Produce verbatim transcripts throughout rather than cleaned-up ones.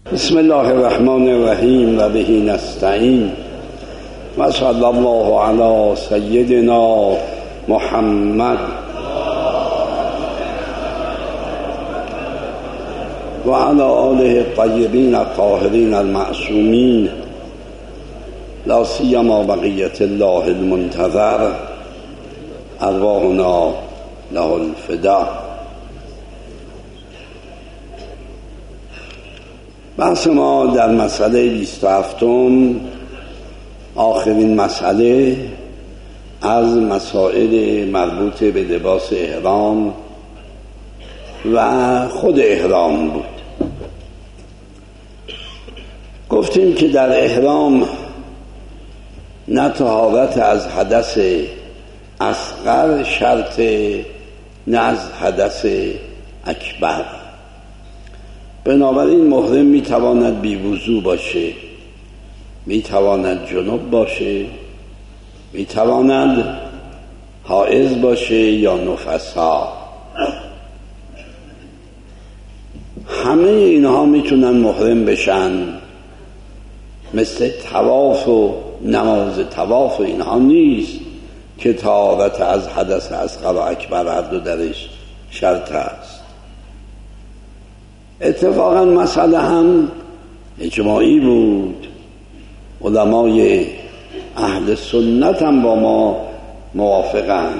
بسم الله الرحمن الرحیم و به نستعین و صلی الله علی سیدنا محمد و علی آله الطیبین الطاهرین المعصومین لا سیما بقیة الله المنتظر ارواحنا له الفدا. بحث ما در مسئله بیست و هفتم آخرین مسئله از مسائل مربوط به لباس احرام و خود احرام بود. گفتیم که در احرام نه طهارت از حدث اصغر شرط، نه از حدث اکبر. بنابراین محرم میتواند بی وضو باشه، میتواند جنب باشه، میتواند حائض باشه یا نفسا. همه اینها میتونن محرم بشن. مثل طواف و نماز طواف و اینها نیست که طهارت از حدث اصغر و اکبر هر دو درش شرط است. اتفاقا مسئله هم اجماعی بود. علمای اهل سنت هم با ما موافقند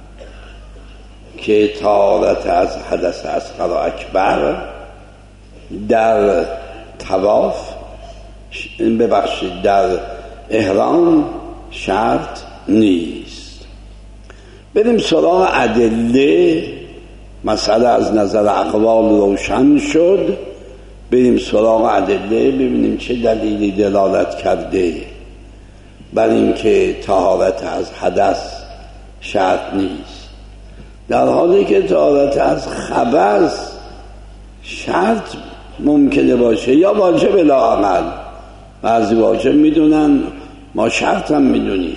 که طهارت از حدث اصغر و اکبر در طواف ببخشید در احرام شرط نیست. بریم سراغ ادله. مسئله از نظر اقوال روشن شد. بریم سراغ ادله ببینیم چه دلیلی دلالت کرده بر اینکه طهارت از حدث شرط نیست، در حالی که طهارت از خبث شرط ممکنه باشه یا واجب لااقل. بعضی واجب میدونن، ما شرط هم میدونیم.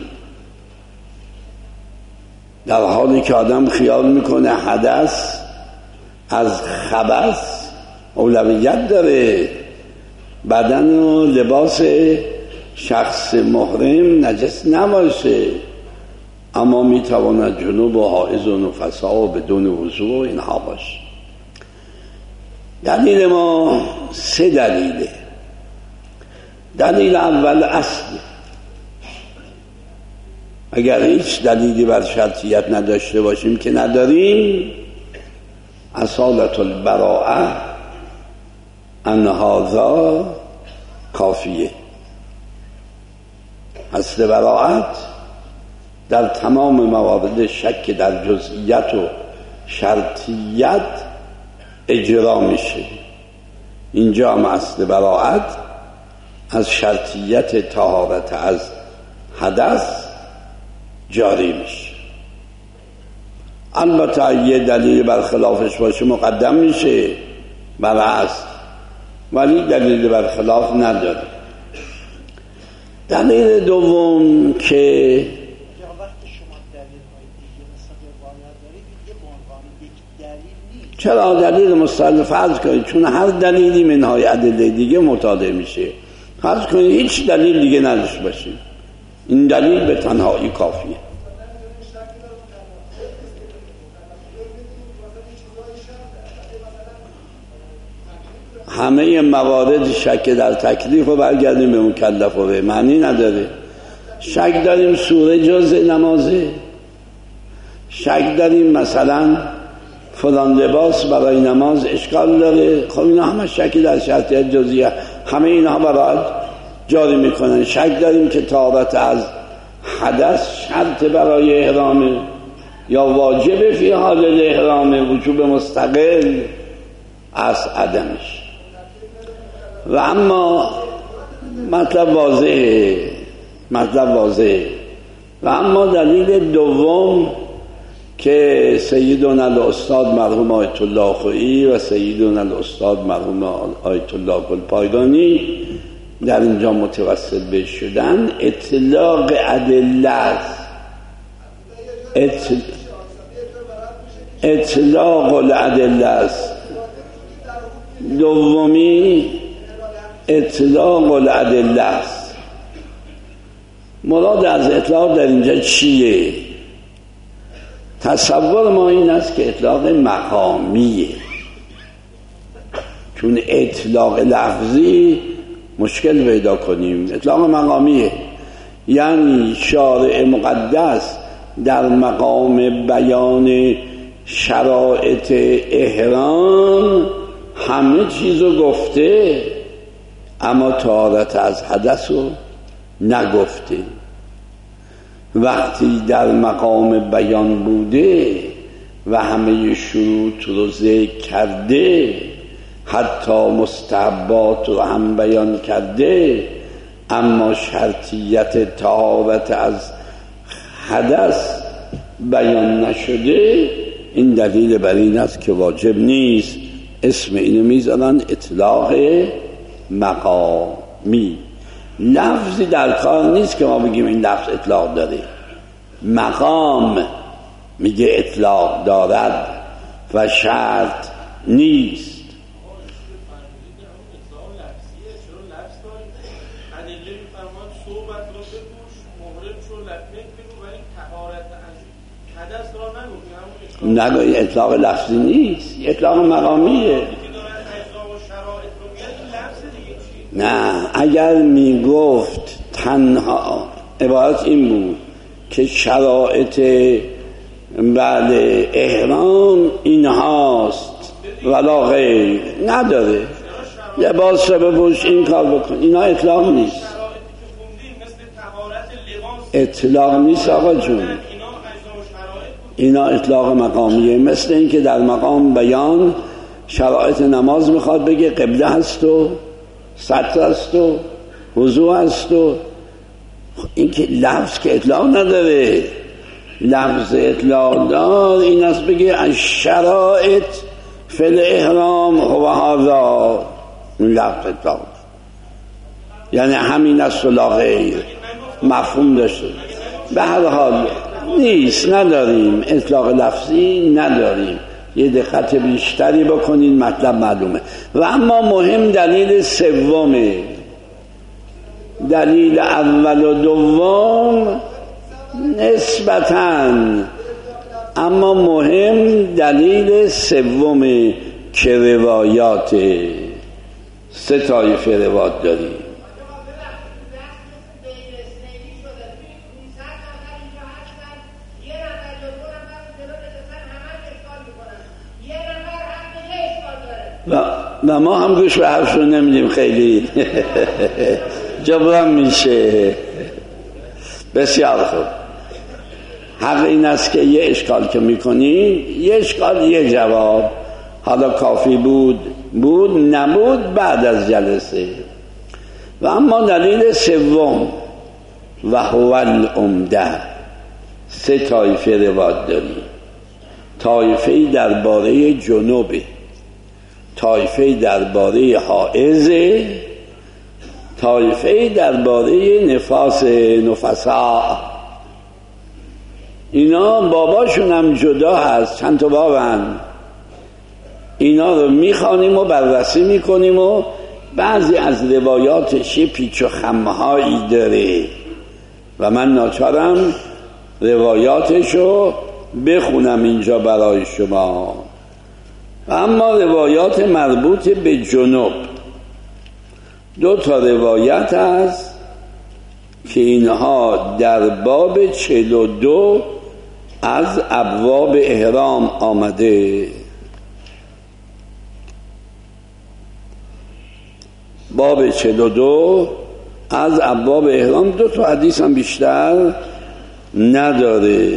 در حالی که آدم خیال میکنه حدث از خبث اولویت داره، بدن و لباس شخص محرم نجس نباشه، اما میتواند جنوب و حائض و نفسا و بدون وضو و اینها باشه. دلیل ما سه دلیله. دلیل اول اصل، اگر هیچ دلیلی بر شرطیت نداشته باشیم که نداریم، اصالت البراءه ان هذا کافیه. اصل براءت در تمام موارد شک در جزئیت و شرطیت اجرا میشه. اینجا هم اصل براءت از شرطیت طهارت از حدث جاری میشه. البته یه دلیل برخلافش باشه مقدم میشه بر اصل، ولی دلیل برخلاف نداره. دلیل دوم که چرا دلیل مستقل فرض کنید، چون هر دلیلی منهای ادله دیگه مطالعه میشه. فرض کنید هیچ دلیل دیگه نداشته باشید، این دلیل به تنهایی کافیه. همه موارد شک در تکلیف رو برگردیم به مکلف و به معنی نداره. شک داریم سوره جز نمازه، شک داریم مثلا فلان لباس برای نماز اشکال داره، خب اینا همه شکی در شرطیت جزئیه، همه اینها برای جاری میکنن. شک داریم که طهارت از حدث شرط برای احرامه یا واجب فی حال الاحرامه، وجوب مستقل از عدمش. و اما مطلب واضحه، مطلب واضحه. و اما دلیل دوم که سیدنا الاستاد مرحوم آیت الله خویی و سیدنا الاستاد مرحوم آیت الله گلپایگانی در اینجا متوسل به شدن، اطلاق ادله است. اطلاق الادله است. دومی اطلاق الادله است. مراد از اطلاق در اینجا چیه؟ تصور ما این است که اطلاق مقامیه، چون اطلاق لفظی مشکل پیدا کنیم. اطلاق مقامیه یعنی شارع مقدس در مقام بیان شرایط احرام همه چیزو گفته، اما طهارت از حدث رو نگفته. وقتی در مقام بیان بوده و همه شروط رو ذکر کرده، حتی مستحبات رو هم بیان کرده، اما شرطیت طهارت از حدث بیان نشده، این دلیل بر این است که واجب نیست. اسم اینو میذارن اطلاق مقامی. لفظی در کار نیست که ما بگیم این لفظ اطلاق داره. مقام میگه اطلاق دارد و شرط نیست. نگوی اطلاق لفظی نیست، اطلاق مقامیه. نه، اگر می گفت تنها عبارت این بود که شرایط بعد احرام این هاست ولا غیر، نداره لباس رو بپوش این کار بکن، اینا اطلاق نیست. اطلاق نیست آقا جون، اینا اطلاق مقامیه. مثل این که در مقام بیان شرایط نماز میخواد بگه قبله هست و سطر هست و وضو هست و این که لفظ که اطلاق نداره. لفظ اطلاق دار این است بگه از شرایط فل احرام و هذا، این لفظ اطلاق یعنی همین است و لا غیر، مفهوم داشته. به هر حال نیست، نداریم اطلاق لفظی نداریم. یه دقت بیشتری بکنین مطلب معلومه. و اما مهم دلیل سومه. دلیل اول و دوم نسبتاً، اما مهم دلیل سومه که روایات سه طایفه روایت داریم. و, و ما هم گوش به حرفشون نمیدیم، خیلی جبران میشه. بسیار خوب. حق این است که یه اشکال که میکنی، یه اشکال یه جواب، حالا کافی بود بود نبود بعد از جلسه. و اما دلیل سوم و هو العمده، سه طایفه روایت داریم. طایفه درباره جنوبه، طایفه درباره حائض، طایفه درباره نفاس نفسا. اینا باباشون هم جدا هست، چند تا بابن. اینا رو میخوانیم و بررسی میکنیم و بعضی از روایاتش پیچ و خمهایی داره و من ناچارم روایاتشو بخونم اینجا برای شما. اما روایات مربوط به جنوب، دو تا روایت هست که اینها در باب چهل و دو از ابواب احرام آمده. باب چهل و دو از ابواب احرام دو تا حدیث هم بیشتر نداره.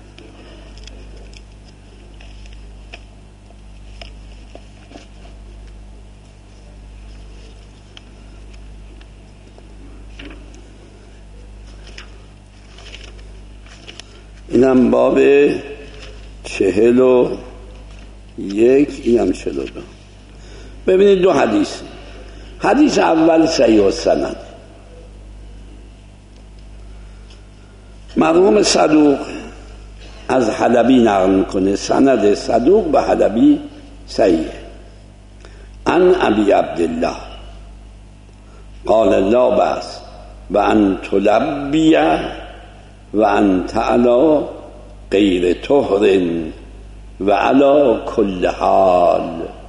اینم باب چهل و یک، اینم چهل و دو. ببینید دو حدیث. حدیث اول صحیح السند، مرحوم صدوق از حلبی نقل میکنه، سند صدوق به حلبی صحیح. عن ابی عبدالله قال لا بأس و ان تلبی و انت علی غیر طهر و علی کل حال.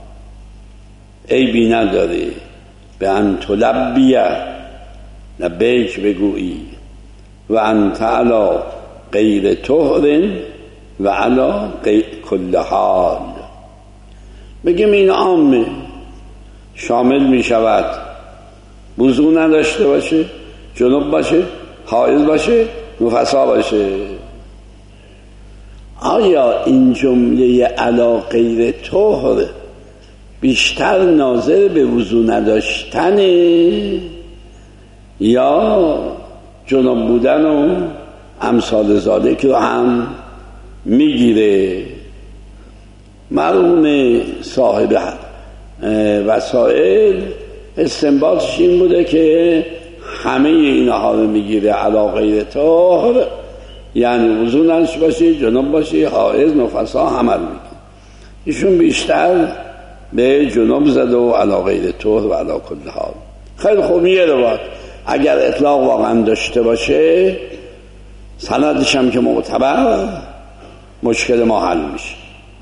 عیبی نداره به ان تلبی لبیک بگویی و انت علی غیر طهر و علی کل حال. بگیم این عامه، شامل می شود وضو نداشته باشه، جنوب باشه، حائض باشه، نفسا باشه. آیا این جمله علی غیر طهر بیشتر ناظر به وضو نداشتنه یا جنوب بودن و امثال ذالک رو هم میگیره؟ مرحوم صاحب وسائل استنباطش این بوده که همه اینها رو میگیره علی غیر طهر، یعنی وضو نداشته باشی، جنوب باشی، حائض، نفسا همه رو میگیره. ایشون بیشتر به جنوب زده و علی غیر طهر و علی کل حال. خیلی خوب، یه روایت اگر اطلاق واقعا داشته باشه، سندش هم که معتبر، مشکل ما حل میشه.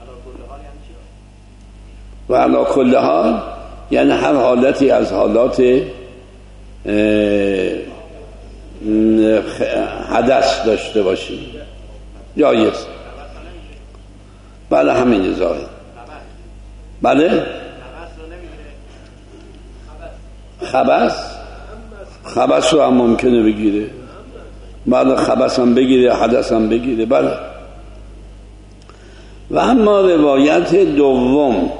و علی کل حال یعنی هر حالتی از حالات حدث داشته باشیم جایز. بله همین ظاهر. بله خبث خبث رو هم ممکنه بگیره. بله خبث هم بگیره، حدث هم بگیره. بله. و اما روایت دوم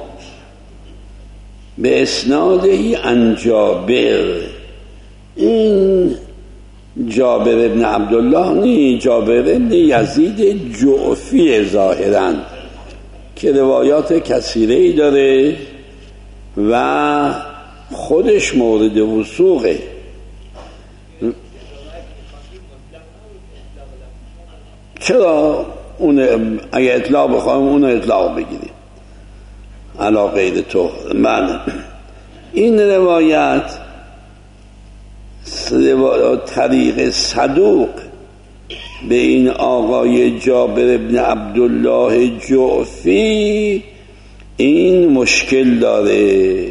به اسنادی عن جابر، این جابر ابن عبدالله نی، جابر ابن یزید جعفی ظاهرا که روایات کثیره‌ای داره و خودش مورد وثوقه. چرا اون اگه اطلاق بخوایم اون اطلاق بگیریم علی غیر طهر؟ من این روایت طریق صدوق به این آقای جابر ابن عبدالله جعفی این مشکل داره،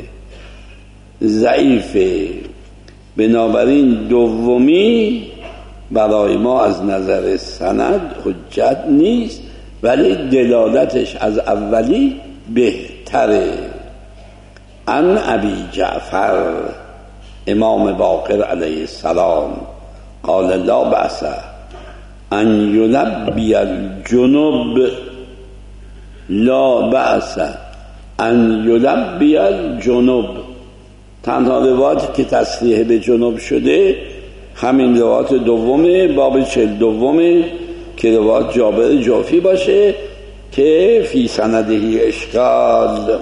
ضعیفه. بنابراین دومی برای ما از نظر سند حجت نیست، ولی دلالتش از اولی بهتره. عن ابی جعفر امام باقر علیه السلام قال لا بأس ان یلبی الجنوب، لا بأس ان یلبی الجنوب. تنها روایت که تصریح به جنوب شده همین روایت دومه، باب چهل دومه که روایت جابر جعفی باشه که فی سندهی اشکال.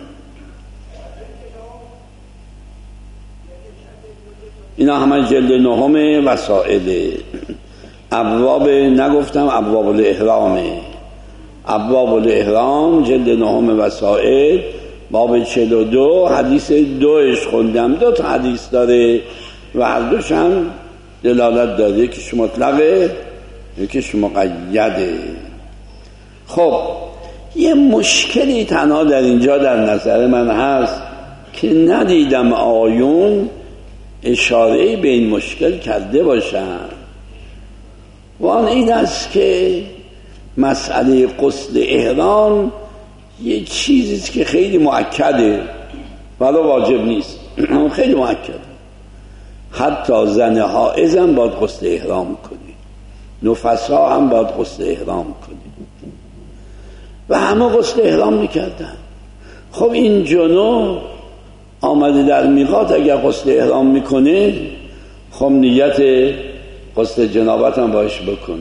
اینا همه جلد نهم وسائل. ابواب نگفتم، ابواب الاحرامه. ابواب الاحرام جلد نهم وسائل باب چهل و دو، حدیث دوش خوندم. دو تا حدیث داره و هر دوش هم دلالت داره، یکیش مطلقه یکیش مقیده. خب یه مشکلی تنها در اینجا در نظر من هست که ندیدم آیون اشاره به این مشکل کرده باشن، و آن این است که مسئله غسل احرام یه چیزیست که خیلی مؤکده ولی واجب نیست. خیلی مؤکده. حتی زن حائض هم باید غسل احرام کنی، نفسا هم باید غسل احرام کنی و همه غسل احرام میکردن. خب این جنوب آمده در میقات، اگر غسل احرام میکنه خب نیت غسل جنابت هم باش بکن.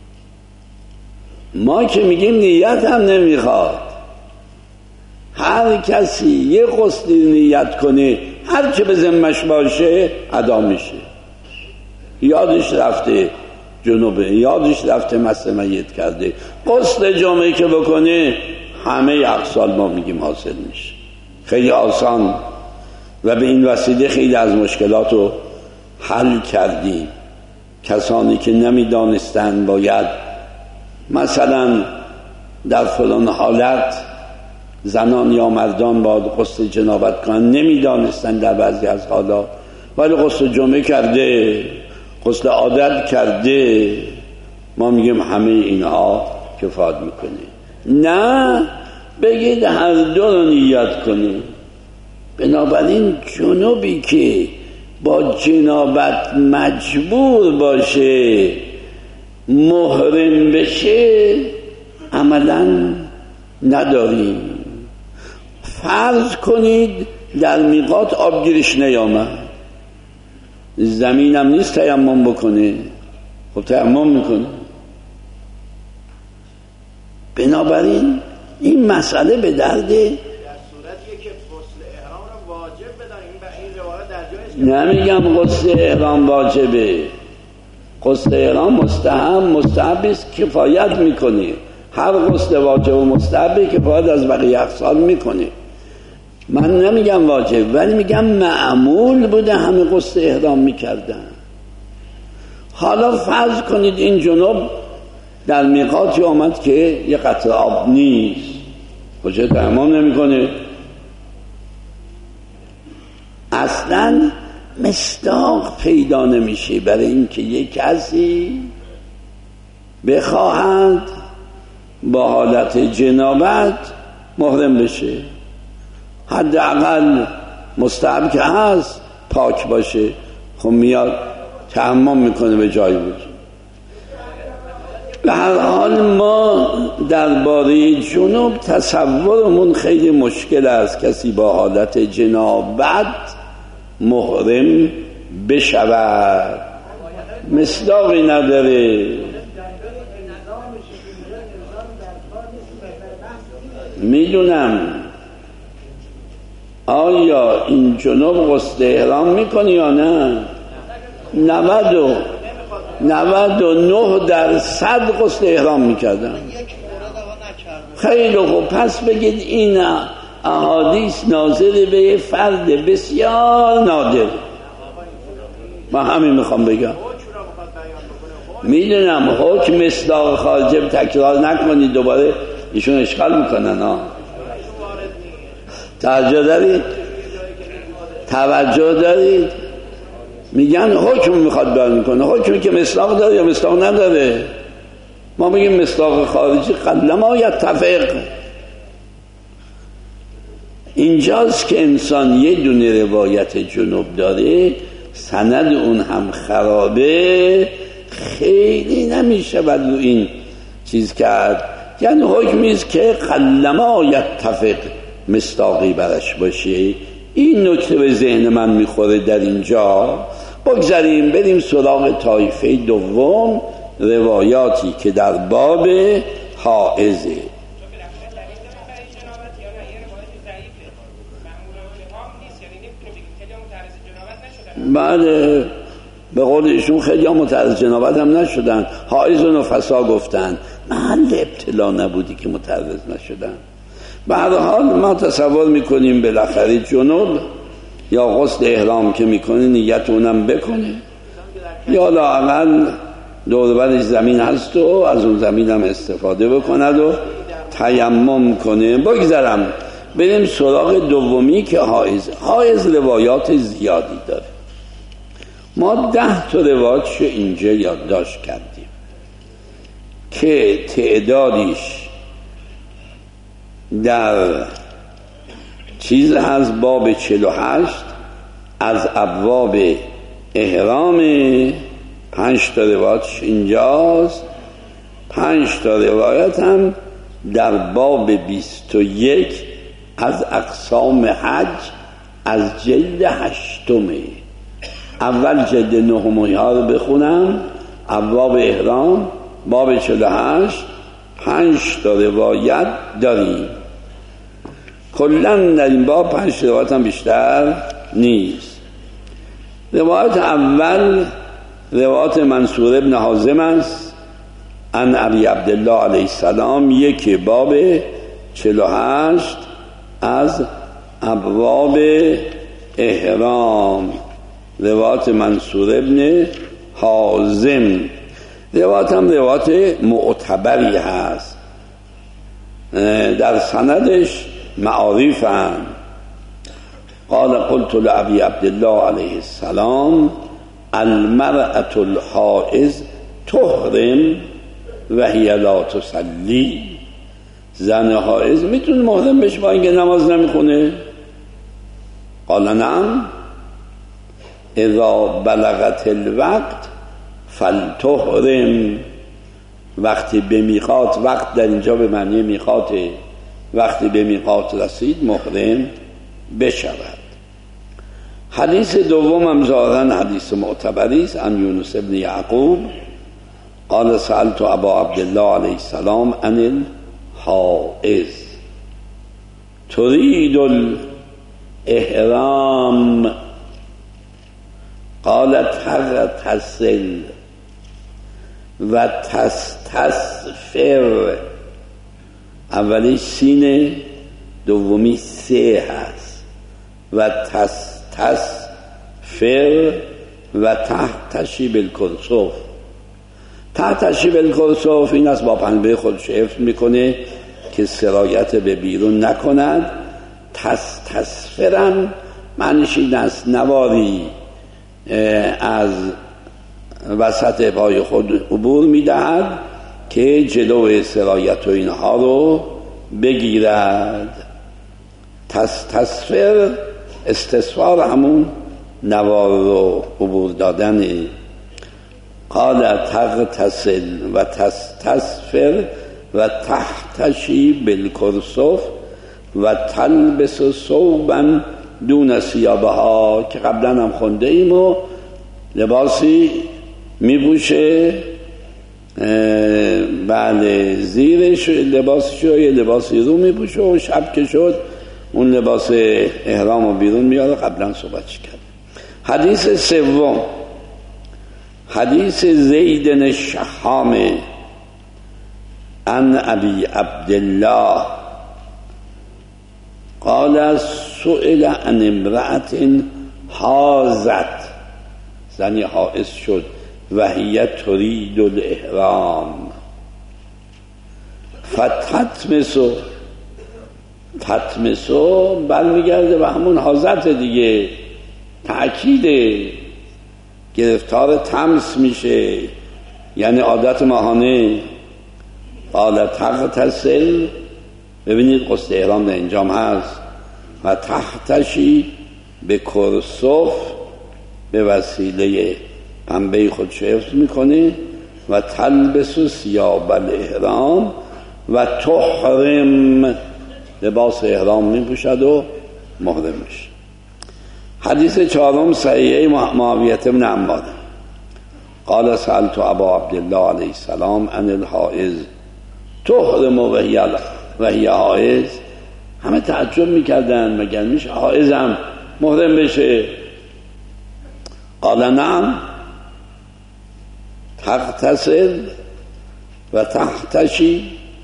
ما که میگیم نیت هم نمیخواد، هر کسی یه غسلی نیت کنه هر که به ذمش باشه ادا میشه. یادش رفته جنوبه، یادش رفته مست میت کرده، غسل جمعه که بکنه همه اقسال ما میگیم حاصل میشه. خیلی آسان و به این وسیله خیلی از مشکلات رو حل کردیم. کسانی که نمیدانستند باید مثلا در فلان حالت زنان یا مردان باید غسل جنابت کنند، نمیدانستند در بعضی از حالات، ولی غسل جمعه کرده، غسل عادت کرده، ما میگیم همه اینها کفایت میکنه. نه، بگید هر دو رو نیت کنید. بنابراین جنوبی که با جنابت مجبور باشه محرم بشه عملا نداریم. فرض کنید در میقات آبگیرش نیامد، زمینم نیست تیمم بکنه، خب تیمم میکنه. بنابراین این مسئله به درد نمیگم غسل احرام واجبه، غسل احرام مستحب مستحب است، کفایت میکنه. هر غسل واجب و مستحب کفایت از بقیه اقسال میکنه. من نمیگم واجب، ولی میگم معمول بوده همه غسل احرام میکردن. حالا فرض کنید این جنوب در میقاتی آمد که یه قطره آب نیست، کجا تمام نمیکنه؟ اصلا مصداق پیدا نمیشه برای اینکه یک کسی بخواهد با حالت جنابت محرم بشه. حداقل مستحب که هست پاک باشه، خب میاد تیمم میکنه به جای بود. به هر حال ما درباره جنوب تصورمون خیلی مشکل است کسی با حالت جنابت محرم بشود، مصداقی نداره. میدونم آیا این جنوب غسل احرام میکنی یا نه؟ نود و نود و نه درصد غسل احرام میکردن. خیلی خوب، پس بگید این احادیث ناظر به فرد بسیار نادر. من همین میخوام بگم. میدونم حکم مصداق خارجه تکرار نکنید، دوباره ایشون اشکال میکنن ها. توجه دارید؟ توجه دارید؟ میگن حکم میخواد بیان میکنه، حکمی که مصداق داره یا مصداق نداره. ما میگیم مصداق خارجی قلما یتفق. اینجاست که انسان یه دونه روایت جنوب داره، سند اون هم خرابه، خیلی نمیشه بعد رو این چیز کرد. یعنی حکمیست که قلما یتفق مصداقی برش باشه. این نکته به ذهن من میخوره در اینجا. بگذاریم بریم سراغ طایفه دوم، روایاتی که در باب حائزه. بله، به قول ایشون خیلی ها متعرض جنابت هم نشدن، حائز و نفسا گفتن، محل ابتلا نبودی که متعرض نشدن. به هر حال ما تصور میکنیم بالاخره جنوب یا غسل احرام که میکنه نیت اونم بکنه، یا لااقل دور برش زمین هست و از اون زمین هم استفاده بکند و تیمم کنه. بگذارم بریم سراغ دومی که حائز. حائز روایات زیادی داره. ما ده تا روایاتشو اینجا یادداشت کردیم که تعدادیش در چیز هست باب چهل و هشت از ابواب احرام، پنج تا روایتش اینجاست، پنج تا روایت هم در باب بیست و یک از اقسام حج از جلد هشتمه. اول جلد نهم ها رو بخونم، ابواب احرام باب چهل و هشت، پنج تا روایت داریم. کلن در این باب پنج روایت هم بیشتر نیست. روایت اول روایت منصور ابن حازم است عن ابی عبدالله علیه السلام، یک باب چهل و هشت از ابواب احرام روایت منصور ابن حازم، روایت هم روایت معتبری هست، در سندش معارف هم. قال قلت لأبي عبد الله علیه السلام المرأة الحائض تحرم و هی لا تصلی، زن حائض میتونه محرم بشه با اینکه نماز نمیخونه؟ قال نعم اذا بلغت الوقت فلتحرم، وقتی به میقات، وقت در اینجا به معنی میقاته، وقتی به میقات رسید محرم بشود. حدیث دوم هم ظاهراً حدیث معتبری است، عن یونس ابن یعقوب قال سألت ابا عبدالله علیه السلام عن الحائض تريد الاحرام قالت تغتسل و تستسفر، اولی سینه دومی سه هست، و تستسفر و تحتشی بالکرسوف. تحتشی بالکرسوف این است با پنبه خودش حفظ میکنه که سرایت به بیرون نکند. تستسفرن معنیش این است نواری از وسط پای خود عبور میدهد که جلو سرایت و اینها رو بگیرد. تستسفر استسفار همون نوار رو عبور دادنه. قال تغتسل و تستسفر و تحتشی بالکرسوف و تلبس ثوبا دون ثیابها، که قبلا هم خونده ایم، و لباسی میپوشه بله زیرش لباسش رو یه لباسی رو میپوشه و شب که شد اون لباس احرام رو بیرون میاره. قبلا صحبتش کرد. حدیث سوم حدیث زید بن شحام عن ابی عبدالله قال سئل عن امرأة حاضت، زنی حائض شد، و هی ترید الاحرام فتتمسو، تتمسو برمیگرده و همون حاضت دیگه، تأکیده، گرفتار تمس میشه، یعنی عادت ماهانه. قال تغتسل، ببینید قصد احرام در اینجام هست، و تحتشی به کرسوف، به وسیله پنبه خودش حفظ میکنه، و تلبس ثیاب الاحرام و تحرم، لباس احرام میپوشد و محرم میشه. حدیث چهارم صحیحه معاویه بن عمار قال سألت ابا عبدالله علیه السلام عن الحائض تحرم و هی حائض. همه تعجب میکردن مگر میشه حائضم محرم بشه؟ قال نعم تغتسل و تحتشی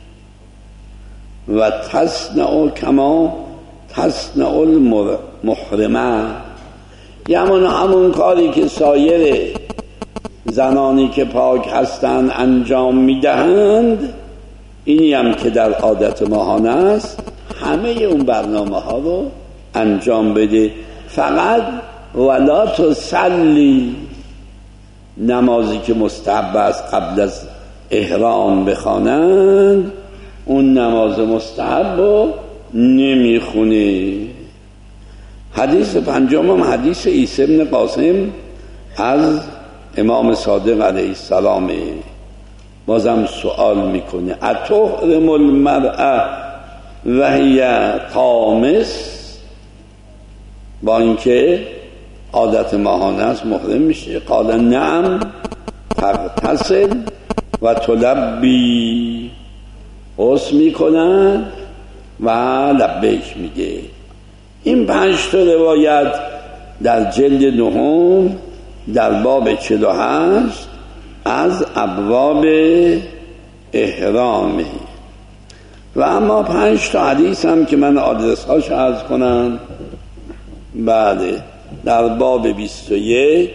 و تصنع کما تصنع المحرمه، یعنی همون کاری که سایر زنانی که پاک هستند انجام میدهند، اینی هم که در عادت ماهانه است، همه اون برنامه ها رو انجام بده. فقط ولا تصلی، نمازی که مستحب است قبل از احرام بخوانند، اون نماز مستحب رو نمیخونه. حدیث پنجم حدیث عیسی بن قاسم از امام صادق علیه السلام، بازم سوال میکنه اتحرم المرأة و هی طامس، با اینکه عادت ماهانه است محرم میشه؟ قال نعم تغتسل و تلبی، غسل میکنن و لبیک میگه. این پنج تا روایت در جلد نهم در باب چهل و هشت از ابواب احرامه. و اما پنج تا حدیث هم که من آدرس هاش عرض کنم. بله در باب بیست و یک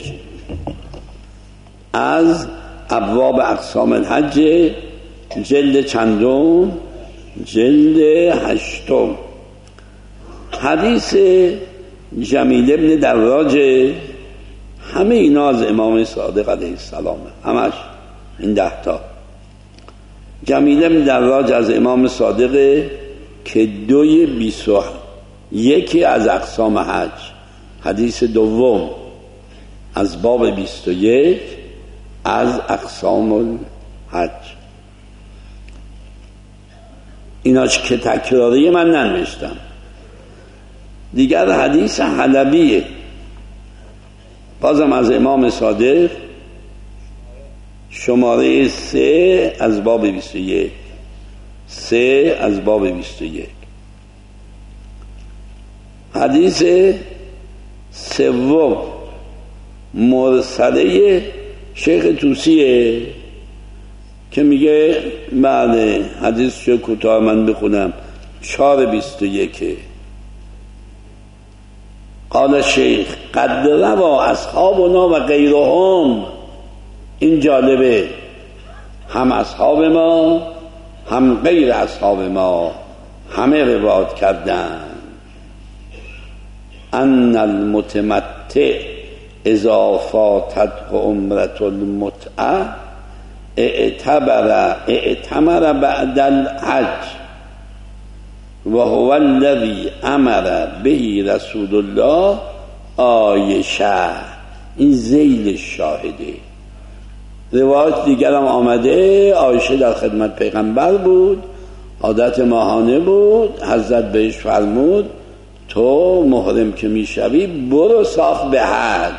از ابواب اقسام الحج، جلد چندم؟ جلد هشتم. حدیث جمیل ابن دراج، همه اینا از امام صادق علیه السلام، همش این ده تا. جمیل ابن دراج از امام صادق که دوی بیست و یکی از اقسام حج، حدیث دوم از باب بیست و یک از اقسام الحج. ایناش که تکراری من ننوشتم. دیگر حدیث حلبیه، بازم از امام صادق، شماره سه از باب بیست و یک، سه از باب بیست و یک. حدیث سوم مرسله شیخ توسیه که میگه بله حدیث شو کوتاه من بخونم، چهار بیست و یکه. قال شیخ قد روا اصحابنا و غیرهم، این جالبه، هم اصحاب ما هم غیر اصحاب ما همه روایت کردن، ان المتمتع اذا فاتت عمرة المتعه اعتبر اعتمر بعد الحج و هو الذی امر به رسول الله عایشه. این ذیل شاهده. روایت دیگر هم آمده، عایشه در خدمت پیغمبر بود، عادت ماهانه بود، حضرت بهش فرمود تو محرم که میشوی برو صاف به حج،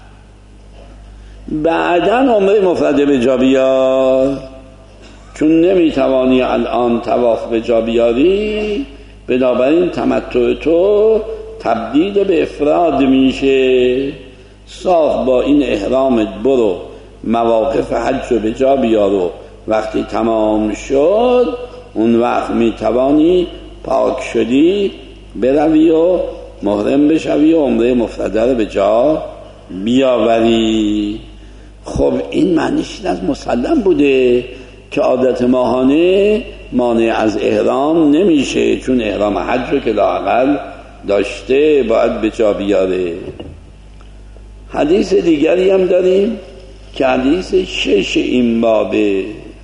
بعداً عمره مفرده به جا بیار، چون نمیتوانی الان طواف به جا بیاری، بنابراین تمتع تو تبدیل به افراد میشه. صاف با این احرامت برو مواقف حج رو به جا بیار و وقتی تمام شد اون وقت میتوانی پاک شدی بروی و محرم بشوی و عمره مفرده رو به جا بیاوری. خب این معنیش از مسلم بوده که عادت ماهانه مانع از احرام نمیشه، چون احرام حج رو که لااقل داشته باید به جا بیاره. حدیث دیگری هم داریم که حدیث شش این بابه،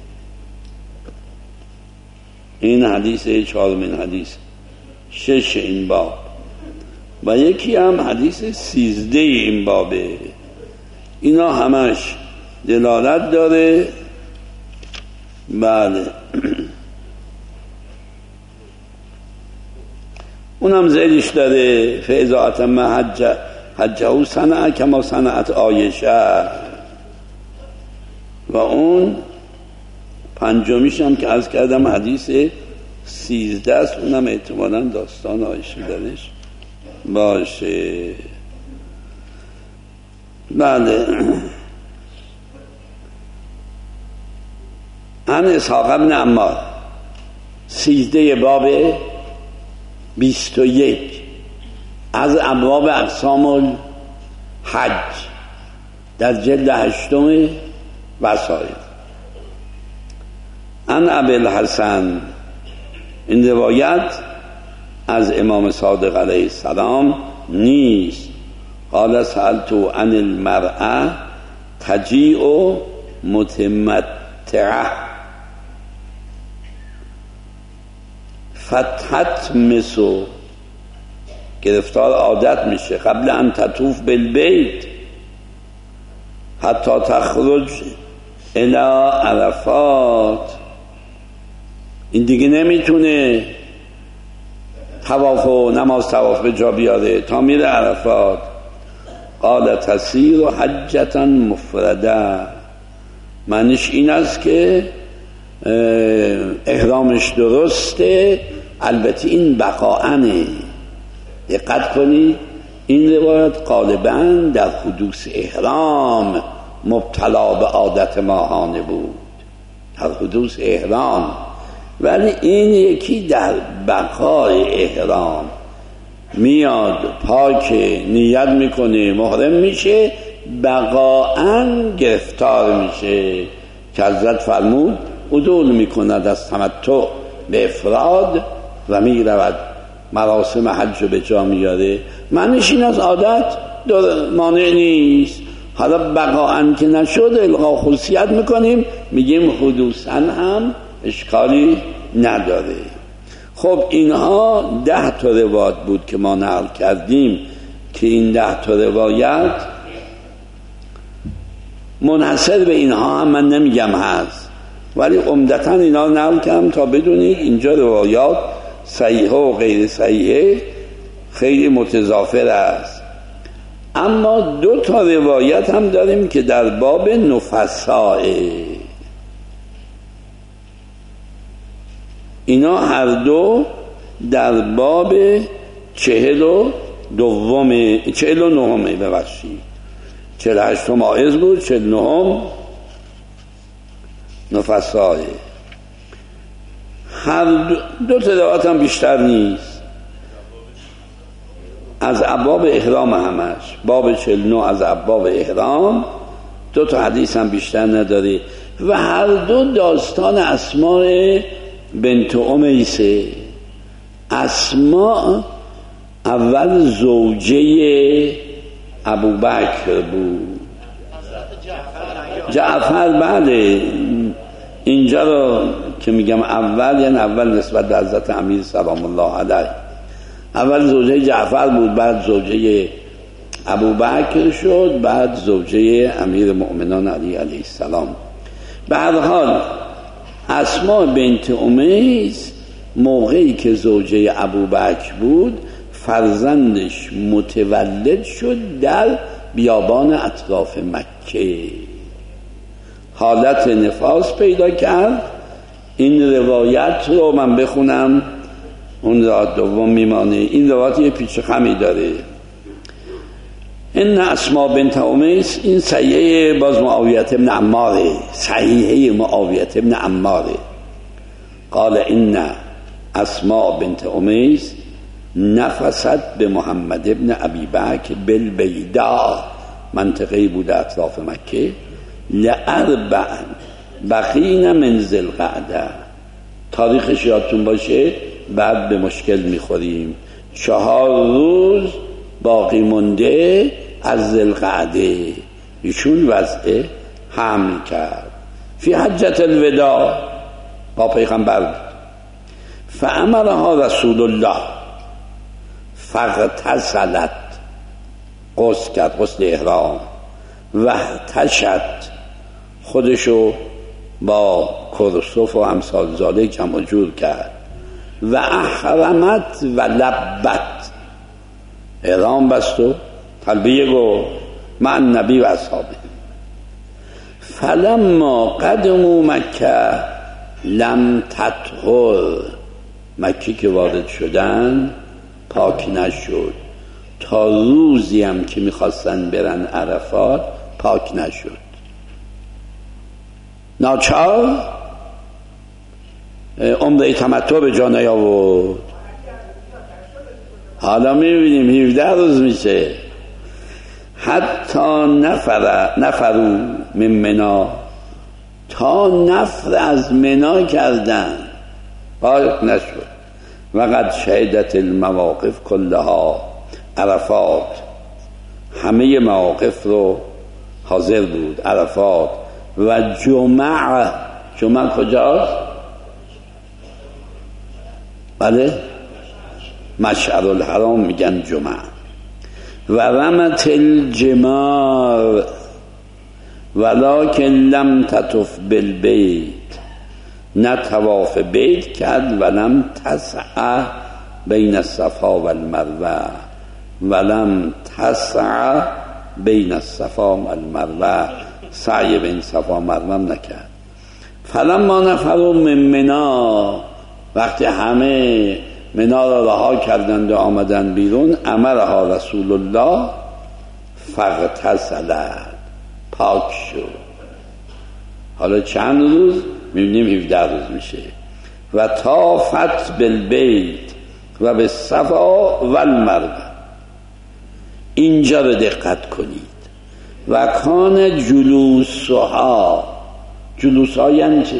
این حدیث چهارمین حدیث شش این باب، و یکی هم حدیث سیزده این بابه. اینا همش دلالت داره. بله اونم زیدش داره فاذا اتم حج حجه صنع کما صنعت عایشه، و اون پنجمیش هم که عرض کردم حدیث سیزده است، اونم احتمالاً داستان عایشه درش باشه. بله عن اسحاق بن عمار، سیزده باب بیست و یک از ابواب اقسام الحج در جلد هشتم وسائل. عن ابی الحسن، این روایت از امام صادق علیه السلام نیست. قال سألت عن المرأة تجیء متمتعه فتحت مسو، گرفتار عادت میشه قبل ان تطوف بالبیت حتی تخرج الى عرفات، این دیگه نمیتونه طواف و نماز طواف به جا بیاره تا میره عرفات. قال تسیر و حجتا مفرده، معنیش این است که احرامش درسته، البته این بقاعنه. دقت کنید این روایت غالباً در حدوث احرام مبتلا به عادت ماهانه بود، در حدوث احرام، ولی این یکی در بقای احرام. میاد پاک نیت میکنه محرم میشه، بقاعاً گرفتار میشه که حضرت فرمود عدول میکند از تمتع به افراد و میرود مراسم حج رو به جا میاره. معنیش این از عادت مانع نیست. حالا بقاعاً که نشد الغا خصوصیت میکنیم، میگیم حدوثاً هم اشکالی نداره. خب اینها ده تا روایت بود که ما نقل کردیم که این ده تا روایت منحصر به اینها هم من نمیگم هست، ولی عمدتاً اینا نقل کردم تا بدونید اینجا روایات صحیحه و غیر صحیحه خیلی متضافر است. اما دو تا روایت هم داریم که در باب نفساء، اینا هر دو در باب چهل و دوم چهل و نهمه ببخشید چهل و هشت ماعز بود، چهل و نهم نفساء. هر دو, دو تا روایت هم بیشتر نیست از ابواب احرام، همش باب چهل و نه از ابواب احرام، دو تا حدیث هم بیشتر نداره و هر دو داستان اسماء بنت امیسه. اسماء اول زوجه ابوبکر بود، جعفر بله. اینجا رو که میگم اول یعنی اول نسبت به حضرت امیر سلام الله علیه، اول زوجه جعفر بود، بعد زوجه ابوبکر شد، بعد زوجه امیر مؤمنان علی علیه السلام. به هر حال اسماء بنت امیس موقعی که زوجه ابوبکر بود فرزندش متولد شد در بیابان اطراف مکه، حالت نفاس پیدا کرد. این روایت رو من بخونم، اون روایت دوم میمانه. این روایت یه پیچ خمی داره. این اسماء بنت امیس این صحیحه باز معاویه بن عماره، صحیحه معاویه بن عماره قال این اسماء بنت امیس نفست به محمد ابن ابی بکر بالبیداء، منطقه‌ای بوده اطراف مکه، لأربع بقین من ذی القعده. تاریخش یادتون باشه بعد به مشکل میخوریم. چهار روز باقی مونده از ذی القعده ایشون وضع حمل کرد. فی حجت الوداع با پیغمبر بود. فامرها رسول الله فاغتسلت، غسل کرد، غسل احرام، و احتشت، خودشو با کرسف و امثال ذالک جمع جور کرد، و احرمت و لبت، احرام بست و تلبیه گو مع النبی و اصحابه. فلما قدموا مکه لم تطهر، مکی که وارد شدن پاک نشد، تا روزی هم که میخواستن برن عرفات پاک نشد. ناچار عمره تمتع به جا نیاورد. حالا میبینیم هفده روز میشه. حتی نفر نفرو من منا، تا نفر از منا کردن پاک نشد. و قد شهدت المواقف کلها، عرفات همه مواقف رو حاضر بود، عرفات. و جمعه، جمعه کجاست؟ بله مشعر الحرام میگن جمعه. و رمت الجمار ولکن لم تطف بالبیت، نه طواف بیت کرد، ولم تسع بین الصفا و المروه، ولم تسع بین الصفا و المروه، سعی بین صفا و مروه نکرد. فلما نفروا من منا، وقتی همه منا را رها کردند و آمدن بیرون، امرها رسول الله فاغتسلت، پاک شد. حالا چند روز؟ میبینیم هفده روز میشه. و طافت بالبیت و به صفا و المروه. اینجا رو دقت کنید. و کان جلوسها، جلوسها یعنی چه؟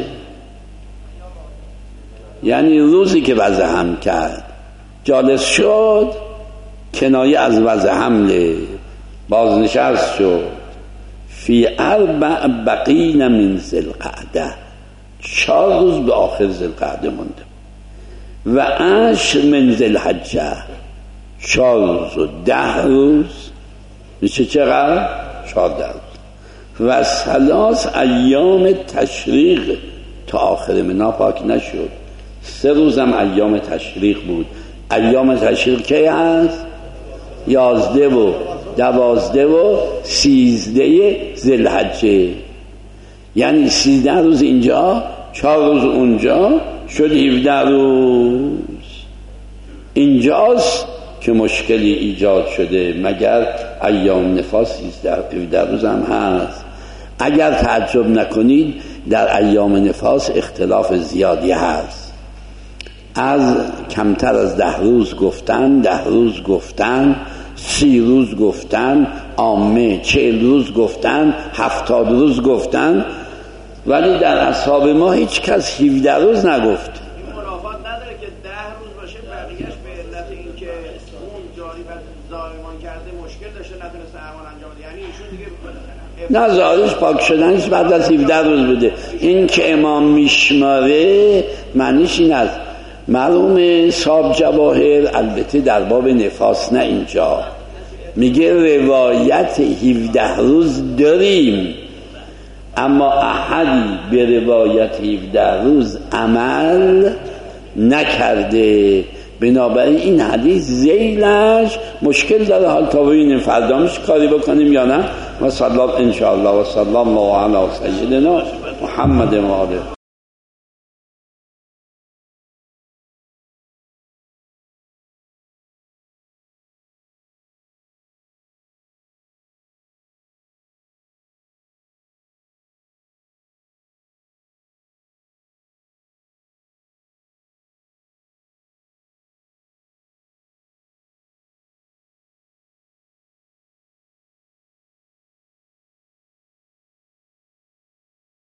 یعنی روزی که وضع هم کرد جالس شد، کنایه از وضع حمله، بازنشست شد. فی اربع بقین من ذوالقعده، چهار روز به آخر ذوالقعده مونده. و عشر من ذوالحجه، چهار روز و ده روز، میشه چقدر؟ چهارده روز. و ثلاث ایام تشریق، تا آخر منا پاک نشد، سه روزم ایام تشریق بود. ایام تشریق کی هست؟ یازده و دوازده و سیزده ذوالحجه. یعنی سیزده روز اینجا، چهار روز اونجا، شد هفده روز. اینجاست که مشکلی ایجاد شده، مگر ایام نفاس هفده روز هم هست. اگر تعجب نکنید در ایام نفاس اختلاف زیادی هست، از کمتر از ده روز گفتن، ده روز گفتن، سی روز گفتن، عامه چهل روز گفتن، هفتاد روز گفتن، ولی در اصحاب ما هیچ کس هفده روز نگفت. این منافات نداره که ده روز باشه، بقیهش به علت این که اون جاری و ظالمان کرده مشکل داشته، نتونسته اعمال انجام بده. یعنی ایشون دیگه نه، ظاهرش پاک شدنش بعد از هفده روز بوده. این که امام میشماره معنیش این است. معلوم صاحب جواهر البته در باب نفاس نه، اینجا میگه روایت هفده روز داریم، اما احدی به روایت هفده روز عمل نکرده، بنابراین این حدیث ذیلش مشکل داره. حال تا ببینیم فردا میشه کاری بکنیم یا نه. و صلی الله ان شاء الله و صلی الله علی سیدنا محمد و آله.